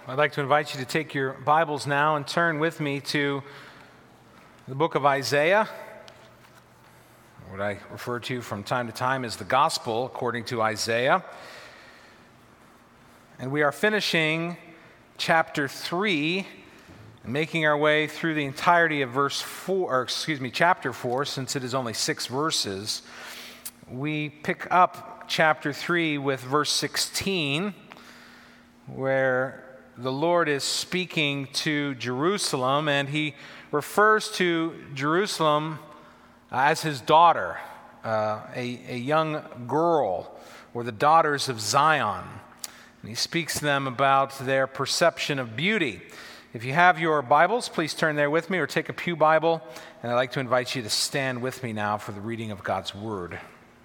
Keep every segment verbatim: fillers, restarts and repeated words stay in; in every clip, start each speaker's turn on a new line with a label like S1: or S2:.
S1: I'd like to invite you to take your Bibles now and turn with me to the book of Isaiah, what I refer to from time to time as the Gospel according to Isaiah. And we are finishing chapter three and making our way through the entirety of verse four, or excuse me, chapter four, since it is only six verses. We pick up chapter three with verse sixteen, where the Lord is speaking to Jerusalem, and he refers to Jerusalem as his daughter, uh, a, a young girl, or the daughters of Zion. And he speaks to them about their perception of beauty. If you have your Bibles, please turn there with me, or take a pew Bible, and I'd like to invite you to stand with me now for the reading of God's Word.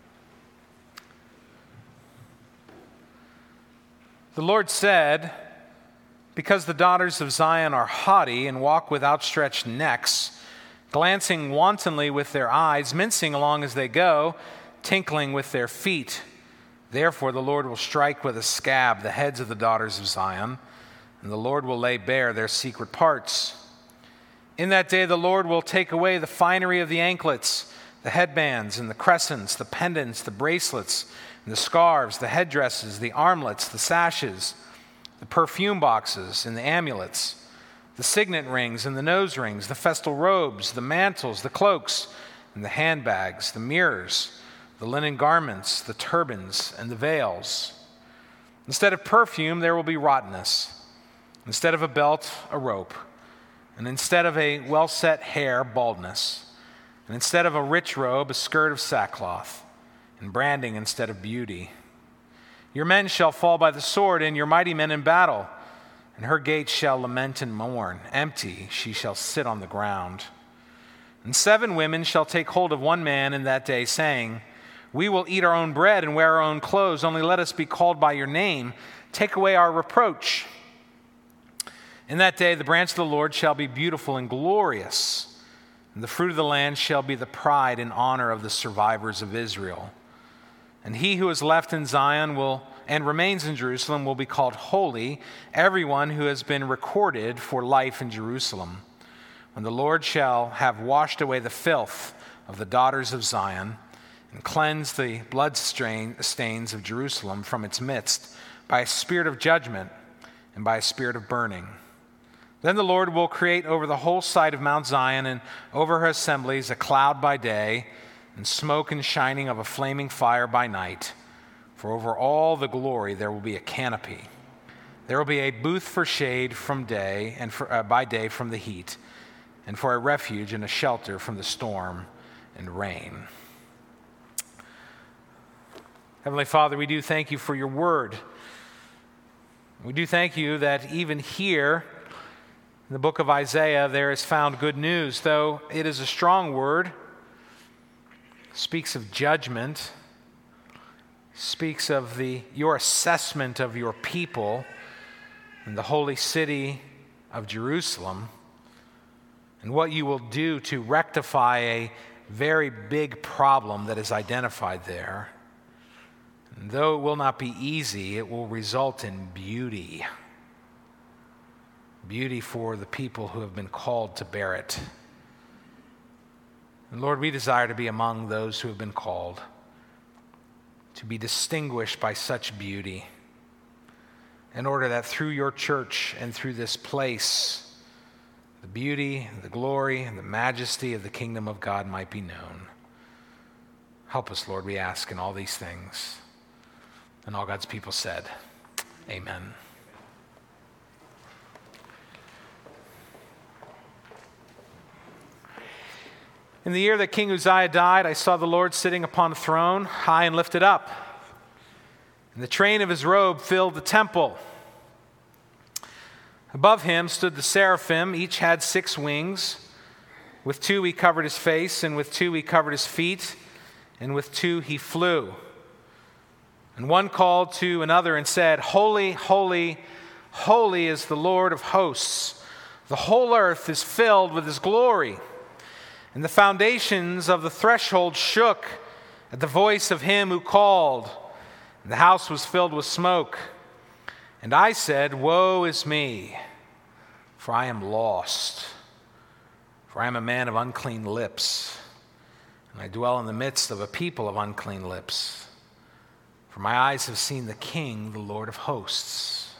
S1: The Lord said, "Because the daughters of Zion are haughty and walk with outstretched necks, glancing wantonly with their eyes, mincing along as they go, tinkling with their feet. Therefore the Lord will strike with a scab the heads of the daughters of Zion, and the Lord will lay bare their secret parts. In that day the Lord will take away the finery of the anklets, the headbands and the crescents, the pendants, the bracelets, and the scarves, the headdresses, the armlets, the sashes, the perfume boxes and the amulets, the signet rings and the nose rings, the festal robes, the mantles, the cloaks, and the handbags, the mirrors, the linen garments, the turbans, and the veils. Instead of perfume, there will be rottenness. Instead of a belt, a rope. And instead of a well-set hair, baldness. And instead of a rich robe, a skirt of sackcloth. And branding instead of beauty. Your men shall fall by the sword, and your mighty men in battle. And her gates shall lament and mourn. Empty she shall sit on the ground. And seven women shall take hold of one man in that day, saying, We will eat our own bread and wear our own clothes. Only let us be called by your name. Take away our reproach. In that day the branch of the Lord shall be beautiful and glorious. And the fruit of the land shall be the pride and honor of the survivors of Israel. And he who is left in Zion will and remains in Jerusalem will be called holy, everyone who has been recorded for life in Jerusalem. When the Lord shall have washed away the filth of the daughters of Zion and cleansed the blood stain, stains of Jerusalem from its midst by a spirit of judgment and by a spirit of burning. Then the Lord will create over the whole site of Mount Zion and over her assemblies a cloud by day, and smoke and shining of a flaming fire by night. For over all the glory there will be a canopy. There will be a booth for shade from day and for, uh, by day from the heat, and for a refuge and a shelter from the storm and rain." Heavenly Father, we do thank you for your word. We do thank you that even here in the book of Isaiah there is found good news, though it is a strong word. Speaks of judgment, speaks of the your assessment of your people in the holy city of Jerusalem, and what you will do to rectify a very big problem that is identified there. And though it will not be easy, it will result in beauty. Beauty for the people who have been called to bear it. And Lord, we desire to be among those who have been called, to be distinguished by such beauty, in order that through your church and through this place, the beauty, the glory, and the majesty of the kingdom of God might be known. Help us, Lord, we ask in all these things. And all God's people said, Amen. In the year that King Uzziah died, I saw the Lord sitting upon a throne, high and lifted up. And the train of his robe filled the temple. Above him stood the seraphim. Each had six wings. With two he covered his face, and with two he covered his feet, and with two he flew. And one called to another and said, Holy, holy, holy is the Lord of hosts. The whole earth is filled with his glory. And the foundations of the threshold shook at the voice of him who called. And the house was filled with smoke. And I said, Woe is me, for I am lost, for I am a man of unclean lips, and I dwell in the midst of a people of unclean lips. For my eyes have seen the King, the Lord of hosts.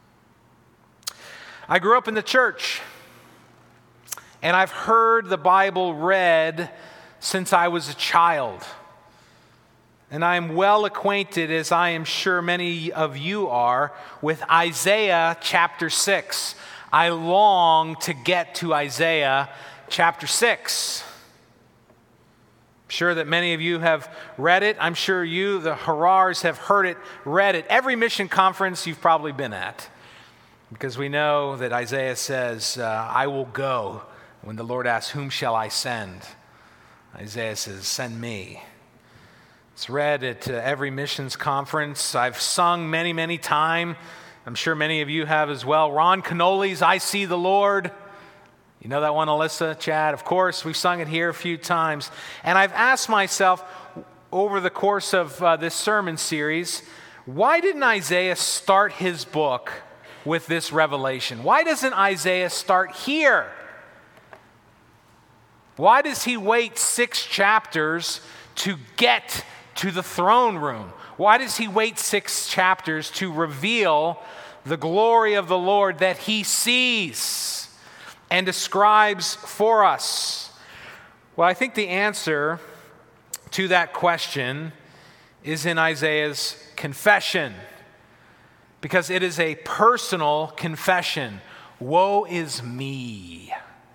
S1: I grew up in the church, and I've heard the Bible read since I was a child. And I am well acquainted, as I am sure many of you are, with Isaiah chapter six. I long to get to Isaiah chapter six. I'm sure that many of you have read it. I'm sure you, the Harars, have heard it, read it. Every mission conference you've probably been at. Because we know that Isaiah says, uh, I will go. When the Lord asks, whom shall I send? Isaiah says, send me. It's read at uh, every missions conference. I've sung many, many times. I'm sure many of you have as well. Ron Canoli's I See the Lord. You know that one, Alyssa, Chad? Of course, we've sung it here a few times. And I've asked myself over the course of uh, this sermon series, why didn't Isaiah start his book with this revelation? Why doesn't Isaiah start here? Why does he wait six chapters to get to the throne room? Why does he wait six chapters to reveal the glory of the Lord that he sees and describes for us? Well, I think the answer to that question is in Isaiah's confession, because it is a personal confession. Woe is me,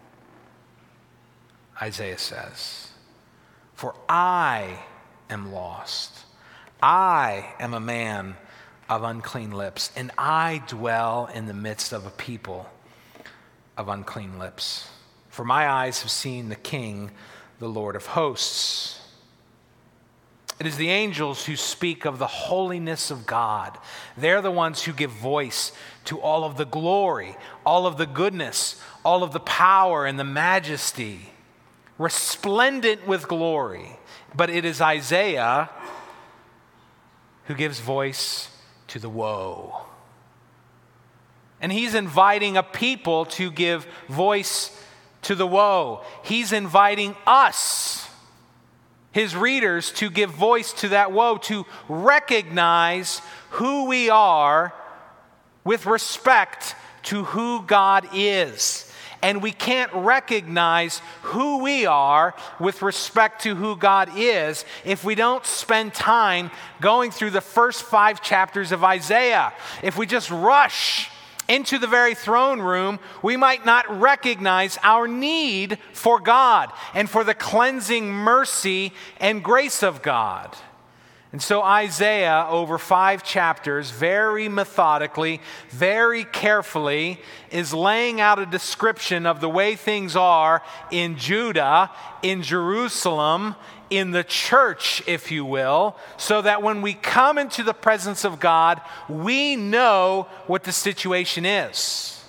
S1: Isaiah says, for I am lost. I am a man of unclean lips, and I dwell in the midst of a people of unclean lips. For my eyes have seen the King, the Lord of hosts. It is the angels who speak of the holiness of God. They're the ones who give voice to all of the glory, all of the goodness, all of the power and the majesty, resplendent with glory. But it is Isaiah who gives voice to the woe. And he's inviting a people to give voice to the woe. He's inviting us, his readers, to give voice to that woe, to recognize who we are with respect to who God is. And we can't recognize who we are with respect to who God is if we don't spend time going through the first five chapters of Isaiah. If we just rush into the very throne room, we might not recognize our need for God and for the cleansing mercy and grace of God. And so Isaiah, over five chapters, very methodically, very carefully, is laying out a description of the way things are in Judah, in Jerusalem, in the church, if you will, so that when we come into the presence of God, we know what the situation is.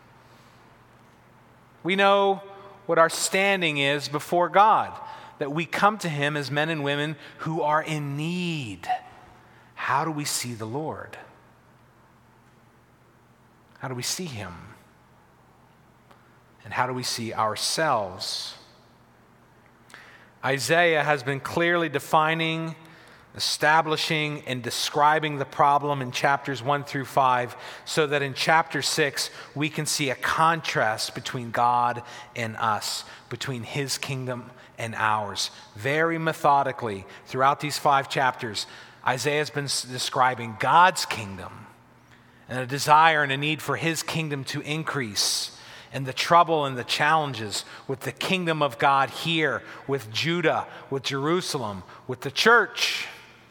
S1: We know what our standing is before God, that we come to him as men and women who are in need. How do we see the Lord? How do we see him? And how do we see ourselves? Isaiah has been clearly defining, establishing, and describing the problem in chapters one through five, so that in chapter six, we can see a contrast between God and us, between his kingdom and ours. Very methodically, throughout these five chapters, Isaiah has been describing God's kingdom and a desire and a need for his kingdom to increase, and the trouble and the challenges with the kingdom of God here, with Judah, with Jerusalem, with the church.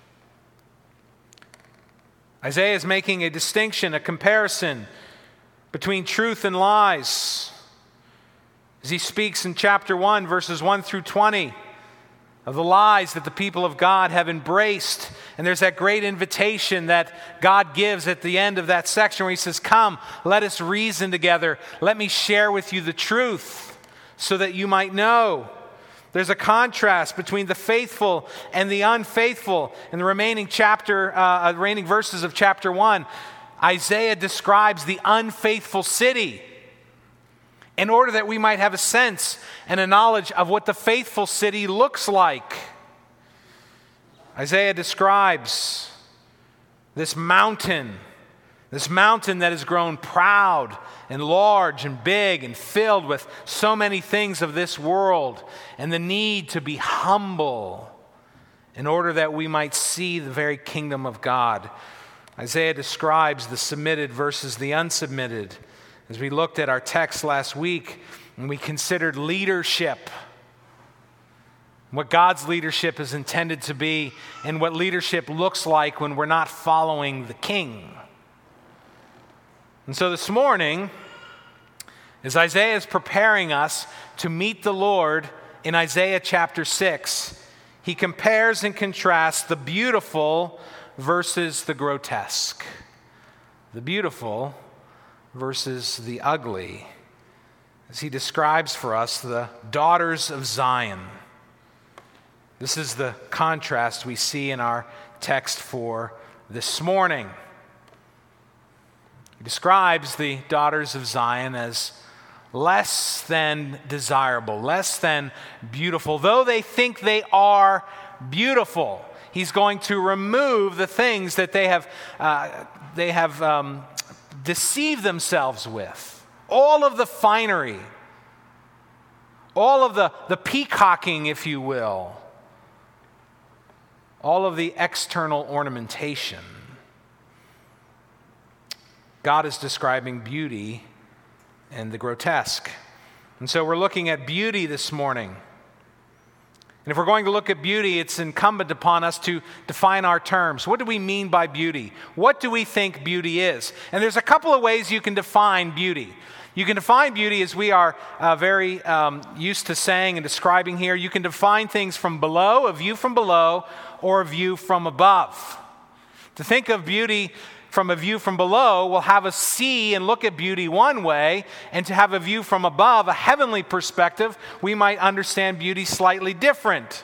S1: Isaiah is making a distinction, a comparison between truth and lies. As he speaks in chapter one, verses one through twenty, of the lies that the people of God have embraced. And there's that great invitation that God gives at the end of that section where he says, come, let us reason together. Let me share with you the truth so that you might know. There's a contrast between the faithful and the unfaithful in the remaining chapter, uh, remaining verses of chapter one. Isaiah describes the unfaithful city in order that we might have a sense and a knowledge of what the faithful city looks like. Isaiah describes this mountain, this mountain that has grown proud and large and big and filled with so many things of this world, and the need to be humble in order that we might see the very kingdom of God. Isaiah describes the submitted versus the unsubmitted. As we looked at our text last week and we considered leadership, what God's leadership is intended to be, and what leadership looks like when we're not following the king. And so this morning, as Isaiah is preparing us to meet the Lord in Isaiah chapter six, he compares and contrasts the beautiful versus the grotesque. The beautiful versus the ugly. As he describes for us the daughters of Zion. This is the contrast we see in our text for this morning. He describes the daughters of Zion as less than desirable, less than beautiful. Though they think they are beautiful, he's going to remove the things that they have, uh, they have um, deceived themselves with. All of the finery, all of the, the peacocking, if you will, all of the external ornamentation. God is describing beauty and the grotesque. And so we're looking at beauty this morning. And if we're going to look at beauty, it's incumbent upon us to define our terms. What do we mean by beauty? What do we think beauty is? And there's a couple of ways you can define beauty. You can define beauty as we are uh, very um, used to saying and describing here. You can define things from below, a view from below, or a view from above. To think of beauty from a view from below will have us see and look at beauty one way, and to have a view from above, a heavenly perspective, we might understand beauty slightly different.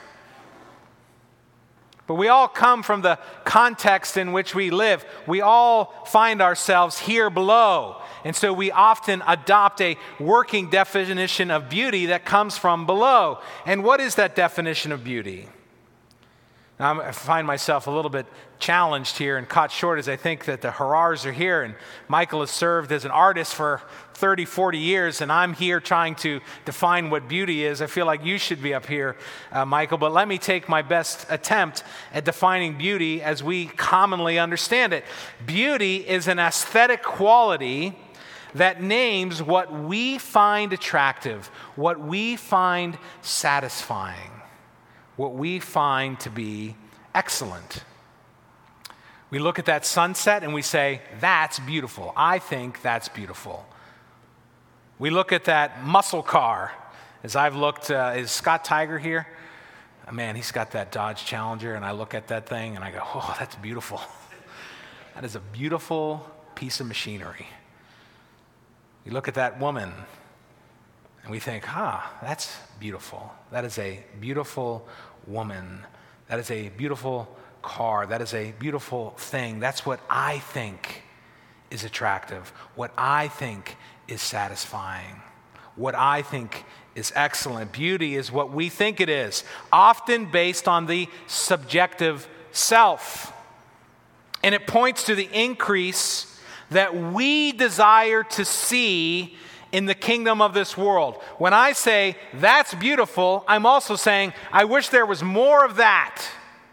S1: But we all come from the context in which we live. We all find ourselves here below. And so we often adopt a working definition of beauty that comes from below. And what is that definition of beauty? Now, I find myself a little bit challenged here and caught short as I think that the Harars are here, and Michael has served as an artist for thirty, forty years, and I'm here trying to define what beauty is. I feel like you should be up here, uh, Michael, but let me take my best attempt at defining beauty as we commonly understand it. Beauty is an aesthetic quality that names what we find attractive, what we find satisfying, what we find to be excellent. We look at that sunset and we say, that's beautiful. I think that's beautiful. We look at that muscle car. As I've looked, uh, is Scott Tiger here? Oh, man, he's got that Dodge Challenger, and I look at that thing and I go, oh, that's beautiful. That is a beautiful piece of machinery. We look at that woman and we think, ah, that's beautiful. That is a beautiful woman. That is a beautiful car. That is a beautiful thing. That's what I think is attractive. What I think is satisfying. What I think is excellent. Beauty is what we think it is, often based on the subjective self. And it points to the increase that we desire to see in the kingdom of this world. When I say, that's beautiful, I'm also saying, I wish there was more of that.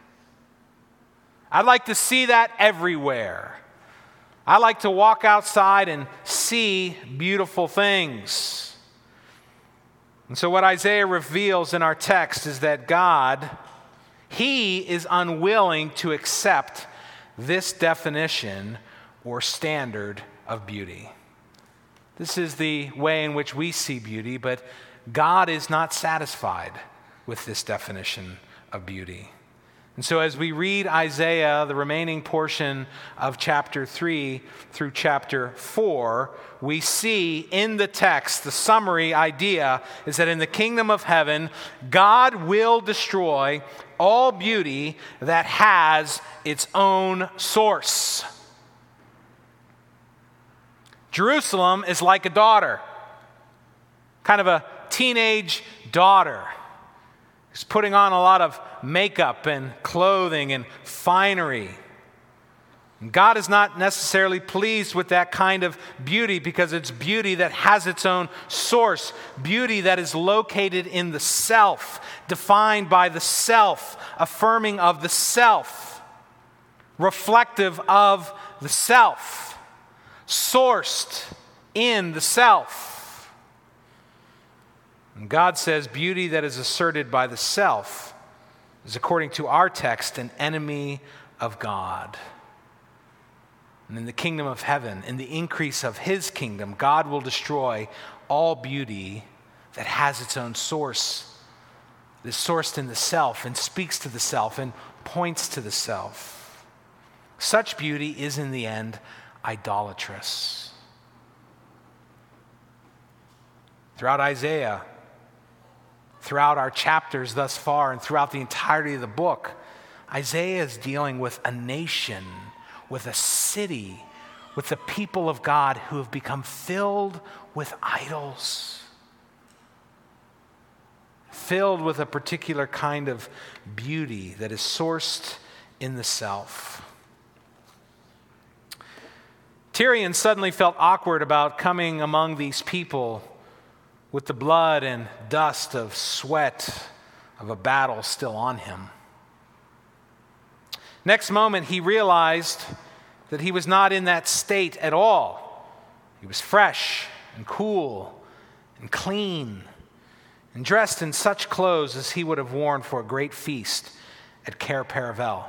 S1: I'd like to see that everywhere. I like to walk outside and see beautiful things. And so what Isaiah reveals in our text is that God, He is unwilling to accept this definition or standard of beauty. This is the way in which we see beauty, but God is not satisfied with this definition of beauty. And so as we read Isaiah, the remaining portion of chapter three through chapter four, we see in the text, the summary idea is that in the kingdom of heaven, God will destroy all beauty that has its own source. Jerusalem is like a daughter, kind of a teenage daughter who's putting on a lot of makeup and clothing and finery. And God is not necessarily pleased with that kind of beauty because it's beauty that has its own source, beauty that is located in the self, defined by the self, affirming of the self, reflective of the self, sourced in the self. And God says beauty that is asserted by the self is, according to our text, an enemy of God. And in the kingdom of heaven, in the increase of his kingdom, God will destroy all beauty that has its own source, that is sourced in the self and speaks to the self and points to the self. Such beauty is in the end idolatrous. Throughout Isaiah, throughout our chapters thus far, and throughout the entirety of the book, Isaiah is dealing with a nation, with a city, with the people of God who have become filled with idols, filled with a particular kind of beauty that is sourced in the self. Tyrion suddenly felt awkward about coming among these people with the blood and dust of sweat of a battle still on him. Next moment, he realized that he was not in that state at all. He was fresh and cool and clean and dressed in such clothes as he would have worn for a great feast at Cair Paravel.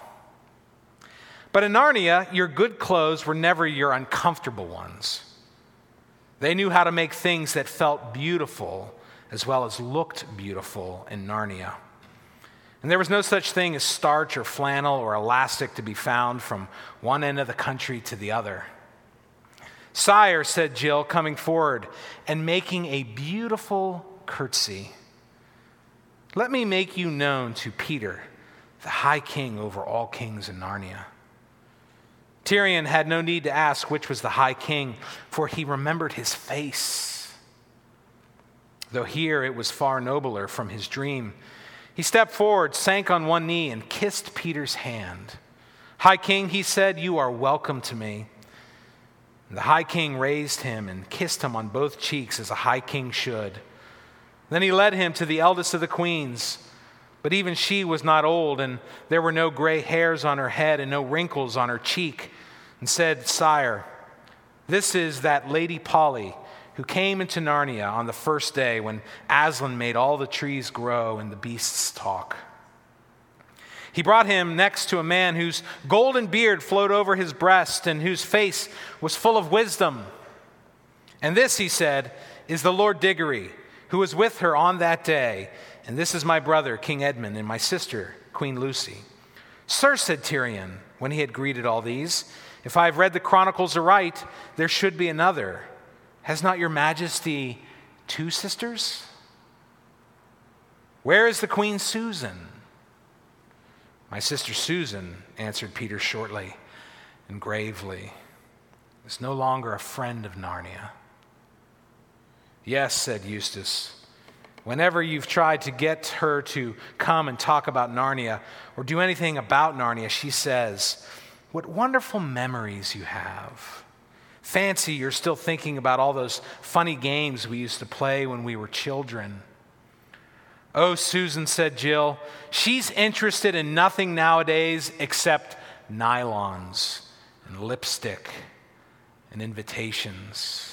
S1: But in Narnia, your good clothes were never your uncomfortable ones. They knew how to make things that felt beautiful as well as looked beautiful in Narnia. And there was no such thing as starch or flannel or elastic to be found from one end of the country to the other. "Sire," said Jill, coming forward and making a beautiful curtsy, "let me make you known to Peter, the high king over all kings in Narnia." Tyrion had no need to ask which was the high king, for he remembered his face. Though here it was far nobler from his dream. He stepped forward, sank on one knee, and kissed Peter's hand. "High King," he said, "you are welcome to me." And the High King raised him and kissed him on both cheeks as a High King should. Then he led him to the eldest of the queens. But even she was not old, and there were no gray hairs on her head and no wrinkles on her cheek, and said, "Sire, this is that Lady Polly who came into Narnia on the first day when Aslan made all the trees grow and the beasts talk." He brought him next to a man whose golden beard flowed over his breast and whose face was full of wisdom. "And this," he said, "is the Lord Diggory, who was with her on that day. And this is my brother, King Edmund, and my sister, Queen Lucy." "Sir," said Tyrion, when he had greeted all these, "if I have read the chronicles aright, there should be another. Has not your majesty two sisters?" "Where is the Queen Susan?" "My sister Susan," answered Peter shortly and gravely, "is no longer a friend of Narnia." "Yes," said Eustace. "Whenever you've tried to get her to come and talk about Narnia or do anything about Narnia, she says, 'What wonderful memories you have. Fancy you're still thinking about all those funny games we used to play when we were children.'" "Oh, Susan," said Jill, "she's interested in nothing nowadays except nylons and lipstick and invitations.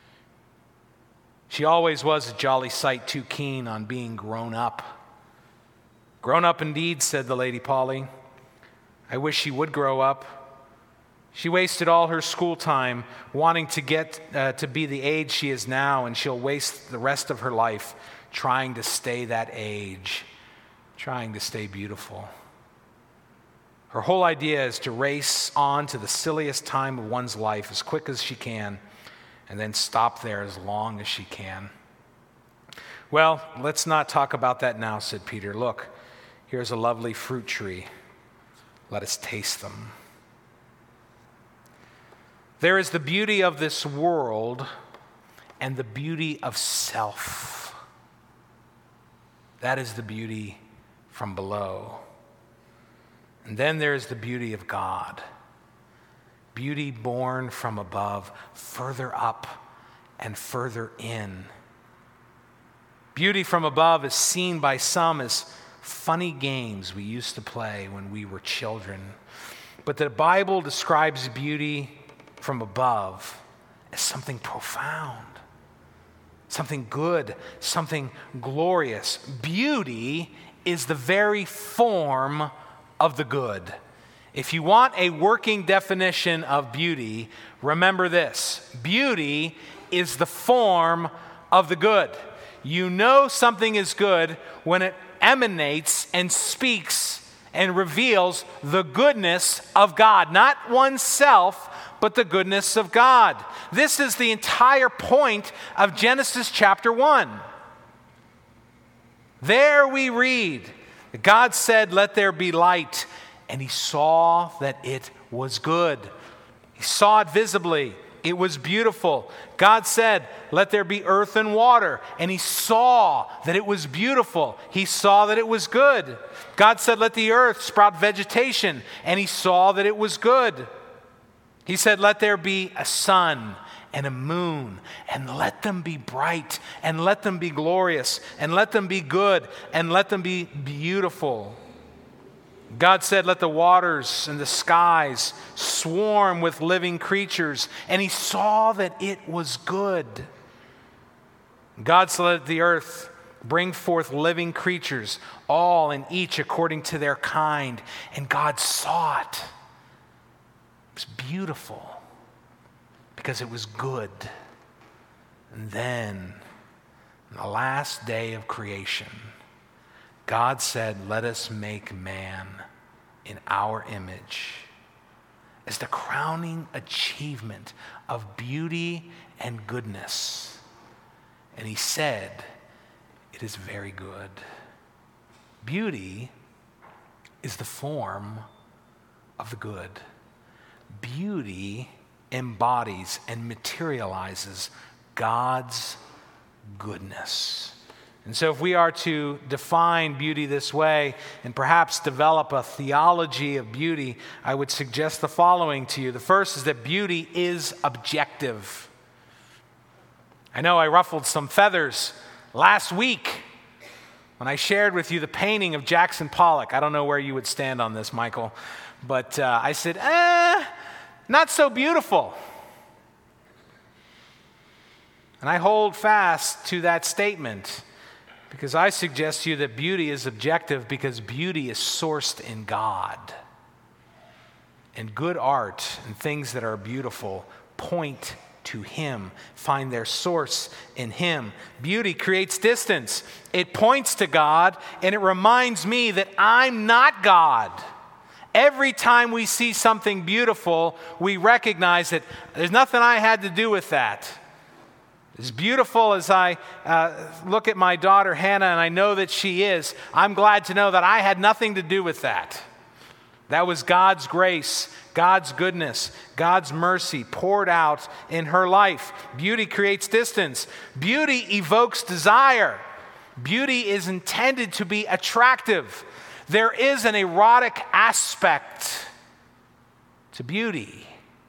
S1: She always was a jolly sight too keen on being grown up." "Grown up indeed," said the Lady Polly. "I wish she would grow up. She wasted all her school time wanting to get uh, to be the age she is now, and she'll waste the rest of her life trying to stay that age, trying to stay beautiful. Her whole idea is to race on to the silliest time of one's life as quick as she can, and then stop there as long as she can." "Well, let's not talk about that now," said Peter. "Look, here's a lovely fruit tree. Let us taste them." There is the beauty of this world and the beauty of self. That is the beauty from below. And then there is the beauty of God. Beauty born from above, further up and further in. Beauty from above is seen by some as funny games we used to play when we were children. But the Bible describes beauty from above as something profound, something good, something glorious. Beauty is the very form of the good. If you want a working definition of beauty, remember this: beauty is the form of the good. You know something is good when it emanates and speaks and reveals the goodness of God, not oneself, but the goodness of God. This is the entire point of Genesis chapter one. There we read, God said, "Let there be light," and he saw that it was good. He saw it visibly. It was beautiful. God said, "Let there be earth and water," and he saw that it was beautiful. He saw that it was good. God said, "Let the earth sprout vegetation," and he saw that it was good. He said, "Let there be a sun and a moon, and let them be bright, and let them be glorious, and let them be good, and let them be beautiful." God said, "Let the waters and the skies swarm with living creatures," and he saw that it was good. God said, "Let the earth bring forth living creatures, all and each according to their kind," and God saw it. It was beautiful because it was good. And then, on the last day of creation, God said, "Let us make man in our image," as the crowning achievement of beauty and goodness. And he said, "It is very good." Beauty is the form of the good. Beauty embodies and materializes God's goodness. And so if we are to define beauty this way and perhaps develop a theology of beauty, I would suggest the following to you. The first is that beauty is objective. I know I ruffled some feathers last week when I shared with you the painting of Jackson Pollock. I don't know where you would stand on this, Michael, but uh, I said, eh, not so beautiful. And I hold fast to that statement, because I suggest to you that beauty is objective because beauty is sourced in God. And good art and things that are beautiful point to Him, find their source in Him. Beauty creates distance. It points to God, and it reminds me that I'm not God. Every time we see something beautiful, we recognize that there's nothing I had to do with that. As beautiful as I uh, look at my daughter Hannah, and I know that she is, I'm glad to know that I had nothing to do with that. That was God's grace, God's goodness, God's mercy poured out in her life. Beauty creates distance. Beauty evokes desire. Beauty is intended to be attractive. There is an erotic aspect to beauty.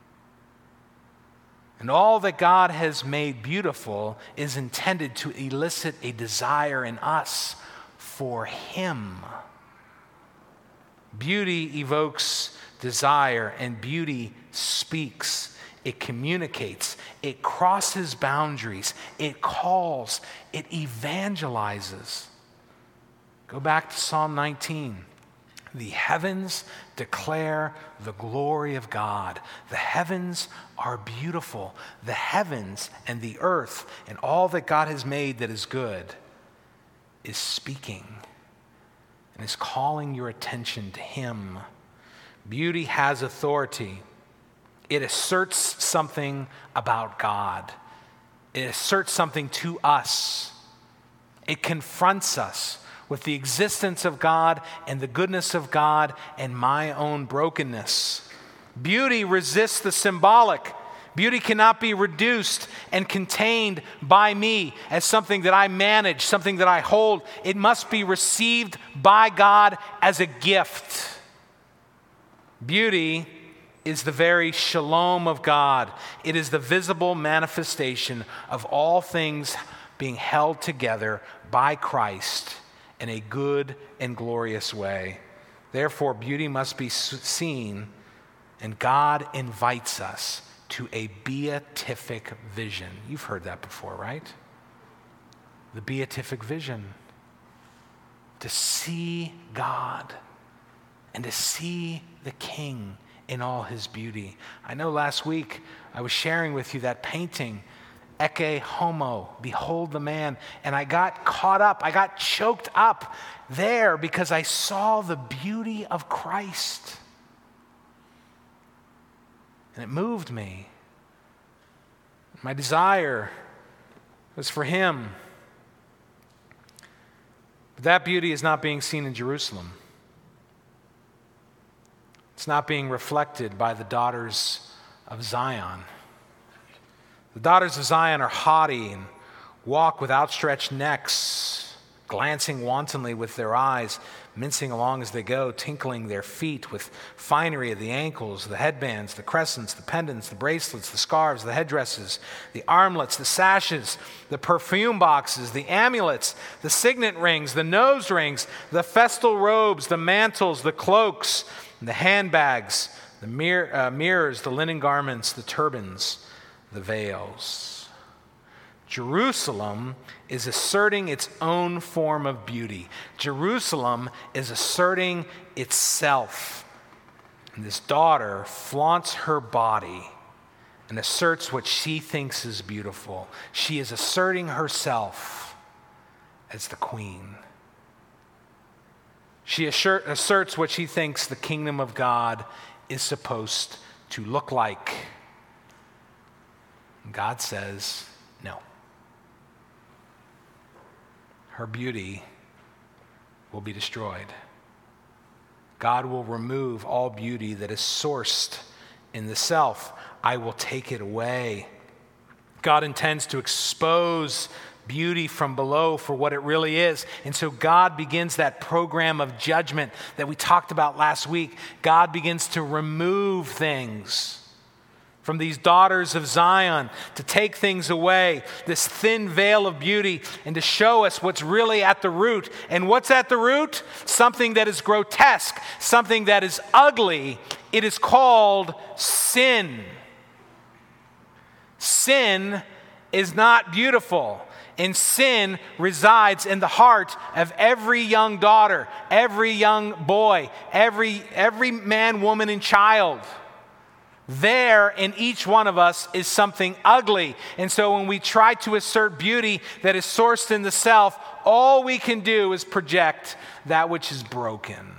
S1: And all that God has made beautiful is intended to elicit a desire in us for Him. Beauty evokes desire, and beauty speaks. It communicates. It crosses boundaries. It calls. It evangelizes. Go back to Psalm nineteen. The heavens declare the glory of God. The heavens are beautiful. The heavens and the earth and all that God has made that is good is speaking and is calling your attention to Him. Beauty has authority. It asserts something about God. It asserts something to us. It confronts us with the existence of God and the goodness of God and my own brokenness. Beauty resists the symbolic. Beauty cannot be reduced and contained by me as something that I manage, something that I hold. It must be received by God as a gift. Beauty is the very shalom of God. It is the visible manifestation of all things being held together by Christ in a good and glorious way. Therefore, beauty must be seen, and God invites us to a beatific vision. You've heard that before, right? The beatific vision. To see God and to see the King in all his beauty. I know last week I was sharing with you that painting, Ecce Homo, behold the man, and I got caught up, I got choked up there because I saw the beauty of Christ. And it moved me. My desire was for him. But that beauty is not being seen in Jerusalem. It's not being reflected by the daughters of Zion. The daughters of Zion are haughty and walk with outstretched necks, glancing wantonly with their eyes, mincing along as they go, tinkling their feet with finery of the ankles, the headbands, the crescents, the pendants, the bracelets, the scarves, the headdresses, the armlets, the sashes, the perfume boxes, the amulets, the signet rings, the nose rings, the festal robes, the mantles, the cloaks, the handbags, the mir- uh, mirrors, the linen garments, the turbans, the veils. Jerusalem is asserting its own form of beauty. Jerusalem is asserting itself. And this daughter flaunts her body and asserts what she thinks is beautiful. She is asserting herself as the queen. She assert, asserts what she thinks the kingdom of God is supposed to look like. And God says, no. Her beauty will be destroyed. God will remove all beauty that is sourced in the self. I will take it away. God intends to expose beauty from below for what it really is. And so God begins that program of judgment that we talked about last week. God begins to remove things from these daughters of Zion, to take things away, this thin veil of beauty, and to show us what's really at the root. And what's at the root? Something that is grotesque, something that is ugly. It is called sin. Sin is not beautiful. And sin resides in the heart of every young daughter, every young boy, every, every man, woman, and child. There in each one of us is something ugly. And so when we try to assert beauty that is sourced in the self, all we can do is project that which is broken,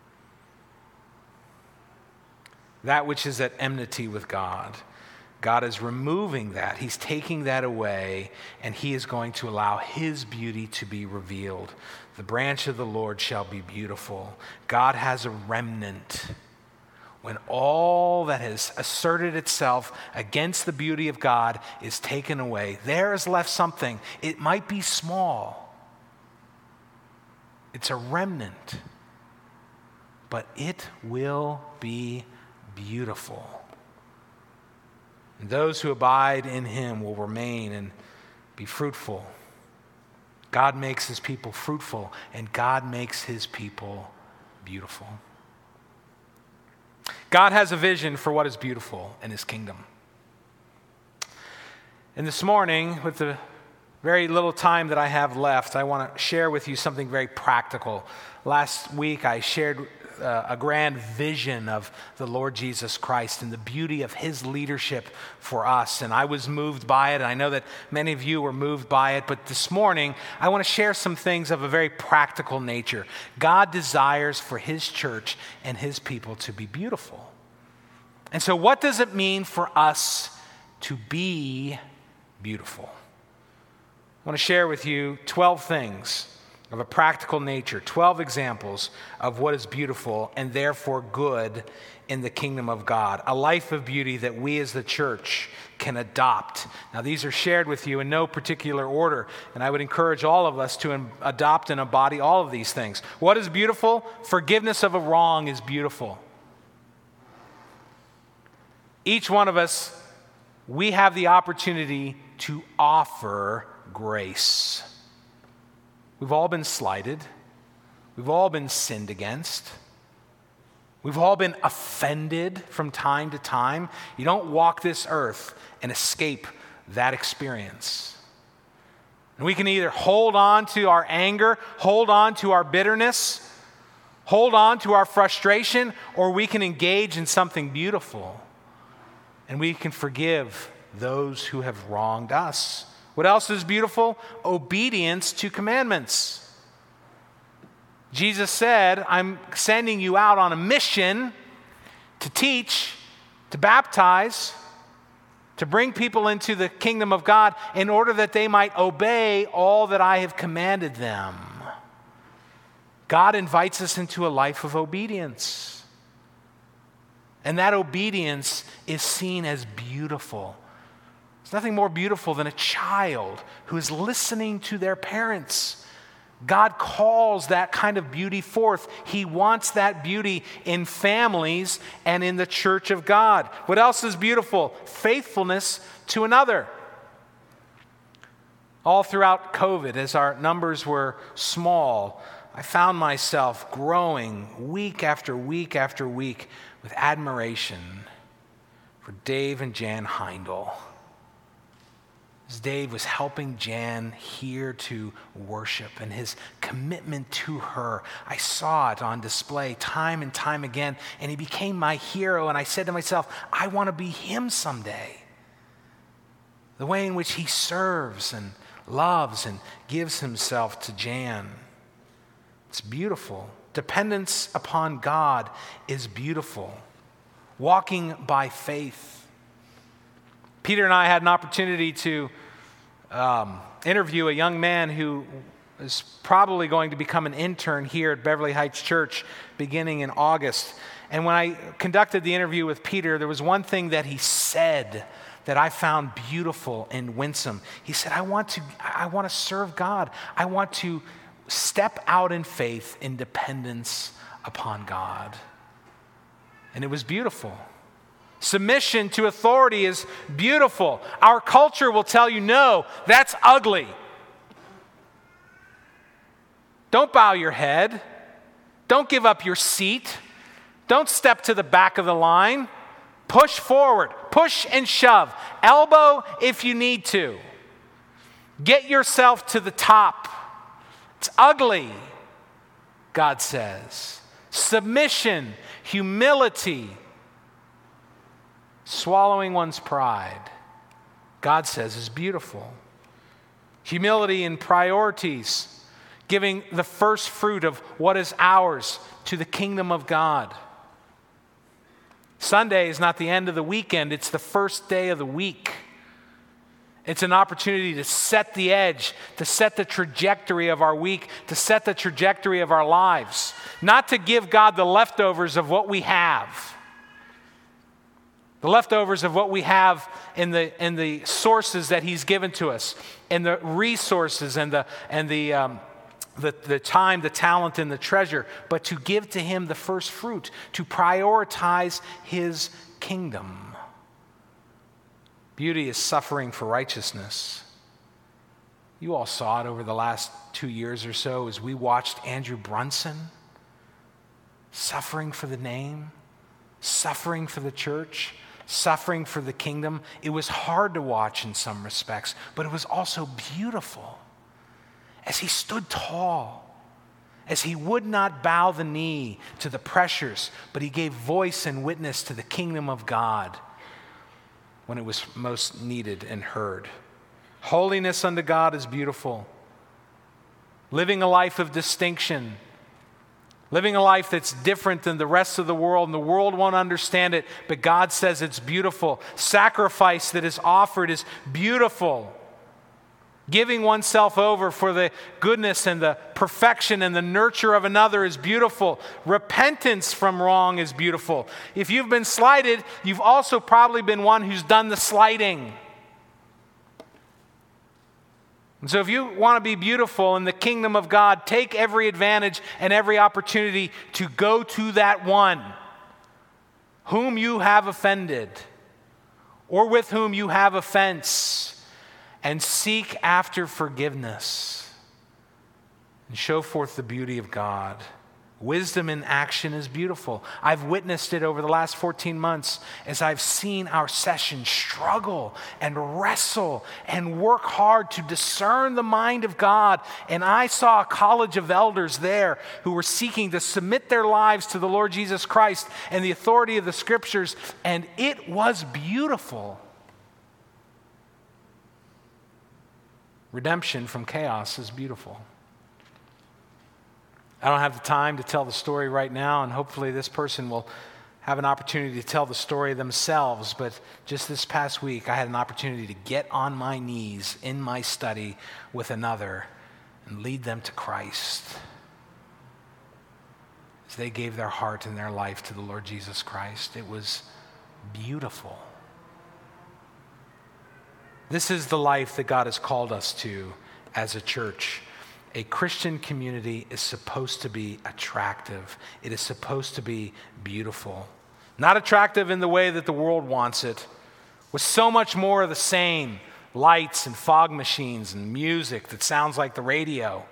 S1: that which is at enmity with God. God is removing that. He's taking that away, and he is going to allow his beauty to be revealed. The branch of the Lord shall be beautiful. God has a remnant. When all that has asserted itself against the beauty of God is taken away, there is left something. It might be small. It's a remnant. But it will be beautiful. And those who abide in him will remain and be fruitful. God makes his people fruitful, and God makes his people beautiful. God has a vision for what is beautiful in his kingdom. And this morning, with the very little time that I have left, I want to share with you something very practical. Last week, I shared uh, a grand vision of the Lord Jesus Christ and the beauty of his leadership for us. And I was moved by it. And I know that many of you were moved by it. But this morning, I want to share some things of a very practical nature. God desires for his church and his people to be beautiful. And so what does it mean for us to be beautiful? I want to share with you twelve things of a practical nature, twelve examples of what is beautiful and therefore good in the kingdom of God, a life of beauty that we as the church can adopt. Now, these are shared with you in no particular order, and I would encourage all of us to em- adopt and embody all of these things. What is beautiful? Forgiveness of a wrong is beautiful. Each one of us, we have the opportunity to offer grace. We've all been slighted. We've all been sinned against. We've all been offended from time to time. You don't walk this earth and escape that experience. And we can either hold on to our anger, hold on to our bitterness, hold on to our frustration, or we can engage in something beautiful. And we can forgive those who have wronged us. What else is beautiful? Obedience to commandments. Jesus said, I'm sending you out on a mission to teach, to baptize, to bring people into the kingdom of God in order that they might obey all that I have commanded them. God invites us into a life of obedience. And that obedience is seen as beautiful. There's nothing more beautiful than a child who is listening to their parents. God calls that kind of beauty forth. He wants that beauty in families and in the church of God. What else is beautiful? Faithfulness to another. All throughout COVID, as our numbers were small, I found myself growing week after week after week with admiration for Dave and Jan Heindel. As Dave was helping Jan here to worship and his commitment to her, I saw it on display time and time again, and he became my hero, and I said to myself, I want to be him someday. The way in which he serves and loves and gives himself to Jan. It's beautiful. Dependence upon God is beautiful. Walking by faith. Peter and I had an opportunity to um, interview a young man who is probably going to become an intern here at Beverly Heights Church beginning in August. And when I conducted the interview with Peter, there was one thing that he said that I found beautiful and winsome. He said, I want to, I want to serve God. I want to step out in faith in dependence upon God. And it was beautiful. Submission to authority is beautiful. Our culture will tell you, no, that's ugly. Don't bow your head. Don't give up your seat. Don't step to the back of the line. Push forward. Push and shove. Elbow if you need to. Get yourself to the top. It's ugly, God says. Submission, humility, swallowing one's pride, God says is beautiful. Humility in priorities, giving the first fruit of what is ours to the kingdom of God. Sunday is not the end of the weekend, it's the first day of the week. It's an opportunity to set the edge, to set the trajectory of our week, to set the trajectory of our lives. Not to give God the leftovers of what we have. The leftovers of what we have in the in the sources that He's given to us, and the resources and the and the um, the the time, the talent, and the treasure, but to give to Him the first fruit, to prioritize His kingdom. Beauty is suffering for righteousness. You all saw it over the last two years or so as we watched Andrew Brunson suffering for the name, suffering for the church, suffering for the kingdom. It was hard to watch in some respects, but it was also beautiful. As he stood tall, as he would not bow the knee to the pressures, but he gave voice and witness to the kingdom of God when it was most needed and heard. Holiness unto God is beautiful. Living a life of distinction. Living a life that's different than the rest of the world, and the world won't understand it, but God says it's beautiful. Sacrifice that is offered is beautiful. Giving oneself over for the goodness and the perfection and the nurture of another is beautiful. Repentance from wrong is beautiful. If you've been slighted, you've also probably been one who's done the slighting. And so if you want to be beautiful in the kingdom of God, take every advantage and every opportunity to go to that one whom you have offended or with whom you have offense, and seek after forgiveness and show forth the beauty of God. Wisdom in action is beautiful. I've witnessed it over the last fourteen months as I've seen our session struggle and wrestle and work hard to discern the mind of God. And I saw a college of elders there who were seeking to submit their lives to the Lord Jesus Christ and the authority of the Scriptures, and it was beautiful. Redemption from chaos is beautiful. I don't have the time to tell the story right now, and hopefully this person will have an opportunity to tell the story themselves. But just this past week, I had an opportunity to get on my knees in my study with another and lead them to Christ as they gave their heart and their life to the Lord Jesus Christ. It was beautiful. This is the life that God has called us to as a church. A Christian community is supposed to be attractive. It is supposed to be beautiful. Not attractive in the way that the world wants it, with so much more of the same lights and fog machines and music that sounds like the radio.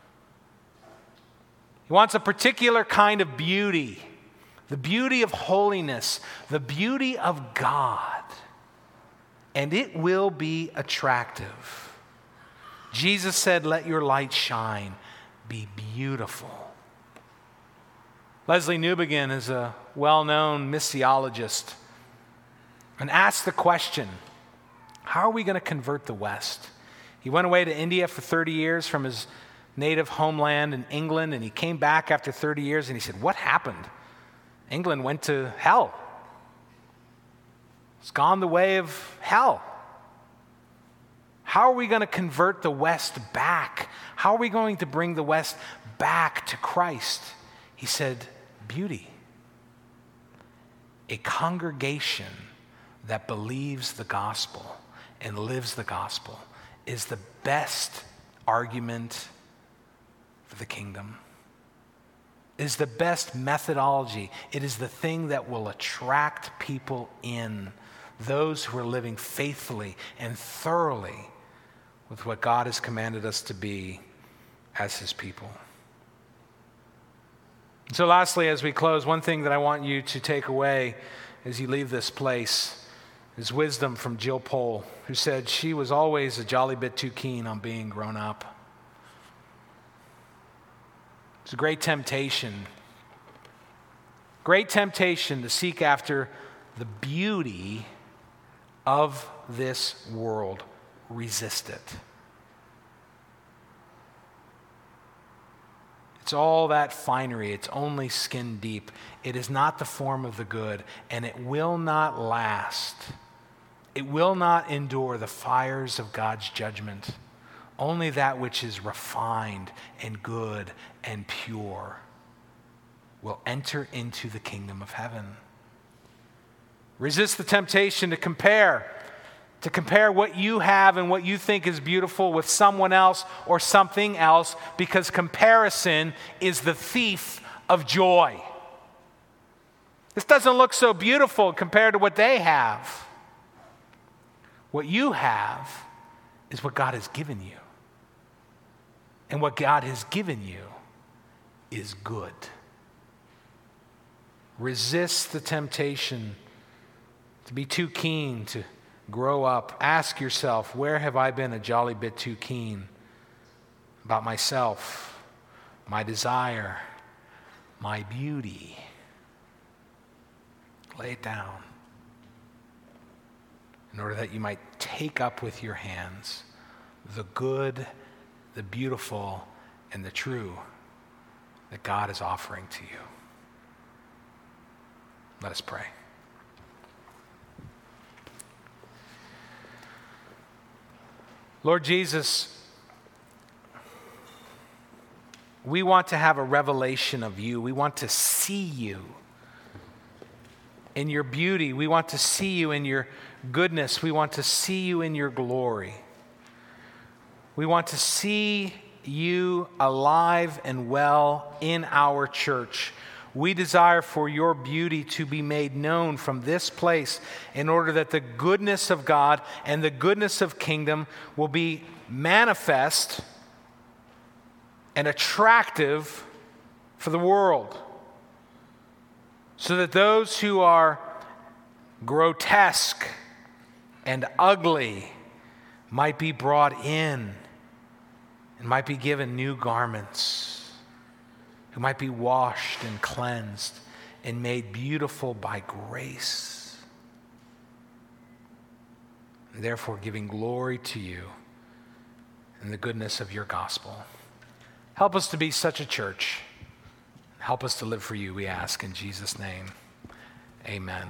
S1: He wants a particular kind of beauty, the beauty of holiness, the beauty of God, and it will be attractive. Jesus said, "Let your light shine, be beautiful." Leslie Newbegin is a well-known missiologist and asked the question, how are we going to convert the West? He went away to India for thirty years from his native homeland in England, and he came back after thirty years and he said, what happened? England went to hell. It's gone the way of hell. How are we going to convert the West back? How are we going to bring the West back to Christ? He said, beauty. A congregation that believes the gospel and lives the gospel is the best argument for the kingdom. It is the best methodology. It is the thing that will attract people in, those who are living faithfully and thoroughly with what God has commanded us to be as his people. So lastly, as we close, one thing that I want you to take away as you leave this place is wisdom from Jill Pole, who said she was always a jolly bit too keen on being grown up. It's a great temptation. Great temptation to seek after the beauty of this world. Resist it. It's all that finery. It's only skin deep. It is not the form of the good, and it will not last. It will not endure the fires of God's judgment. Only that which is refined and good and pure will enter into the kingdom of heaven. Resist the temptation to compare. To compare what you have and what you think is beautiful with someone else or something else, because comparison is the thief of joy. This doesn't look so beautiful compared to what they have. What you have is what God has given you. And what God has given you is good. Resist the temptation to be too keen to grow up. Ask yourself, where have I been a jolly bit too keen about myself, my desire, my beauty? Lay it down in order that you might take up with your hands the good, the beautiful, and the true that God is offering to you. Let us pray. Lord Jesus, we want to have a revelation of you. We want to see you in your beauty. We want to see you in your goodness. We want to see you in your glory. We want to see you alive and well in our church. We desire for your beauty to be made known from this place in order that the goodness of God and the goodness of kingdom will be manifest and attractive for the world, so that those who are grotesque and ugly might be brought in and might be given new garments, who might be washed and cleansed and made beautiful by grace, and therefore giving glory to you in the goodness of your gospel. Help us to be such a church. Help us to live for you, we ask in Jesus' name. Amen.